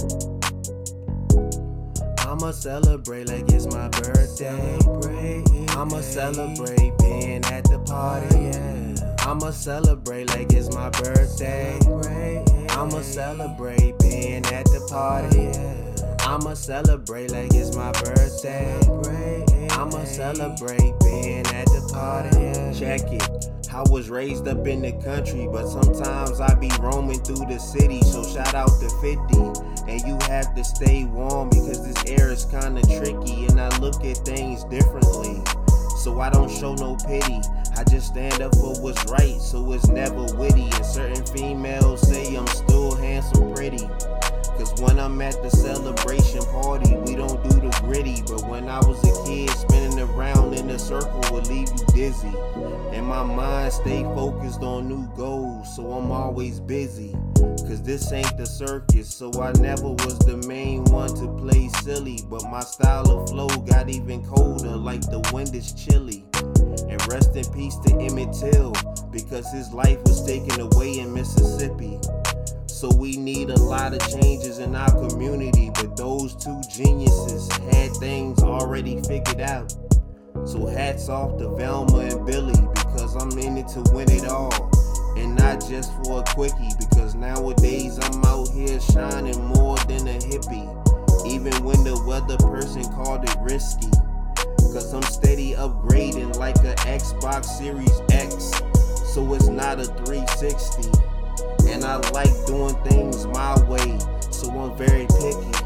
I'ma celebrate like it's my birthday. I'ma celebrate being at the party. I'ma celebrate like it's my birthday. I'ma celebrate being at the party. I'ma celebrate like it's my birthday. I'ma celebrate being at the party. Check it. I was raised up in the country, but sometimes I be roaming through the city. So shout out to 50. And you have to stay warm because this air is kinda tricky. And I look at things differently, so I don't show no pity. I just stand up for what's right, so it's never witty. And certain females say I'm still handsome pretty, cause when I'm at the celebration party, we don't do the gritty. But when I was a kid, spinning around in a circle would leave you dizzy. And my mind stay focused on new goals, so I'm always busy. Cause this ain't the circus, so I never was the main one to play silly. But my style of flow got even colder, like the wind is chilly. And rest in peace to Emmett Till, because his life was taken away in Mississippi. So we need a lot of changes in our community, but those two geniuses had things already figured out. So hats off to Velma and Billy, because I'm in it to win it all. And not just for a quickie, because nowadays I'm out here shining more than a hippie. Even when the weather person called it risky, cause I'm steady upgrading like a Xbox Series X. So it's not a 360. And I like doing things my way, so I'm very picky.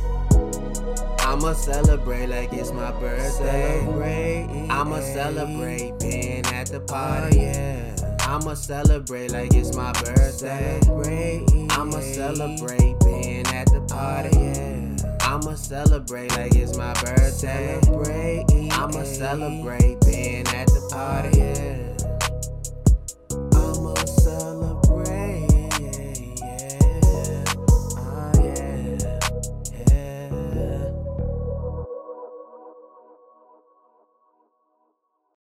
I'ma celebrate like it's my birthday. I'ma celebrate being at the party. I'ma celebrate like it's my birthday. I'ma celebrate being at the party. I'ma celebrate like it's my birthday. I'ma celebrate being at the party.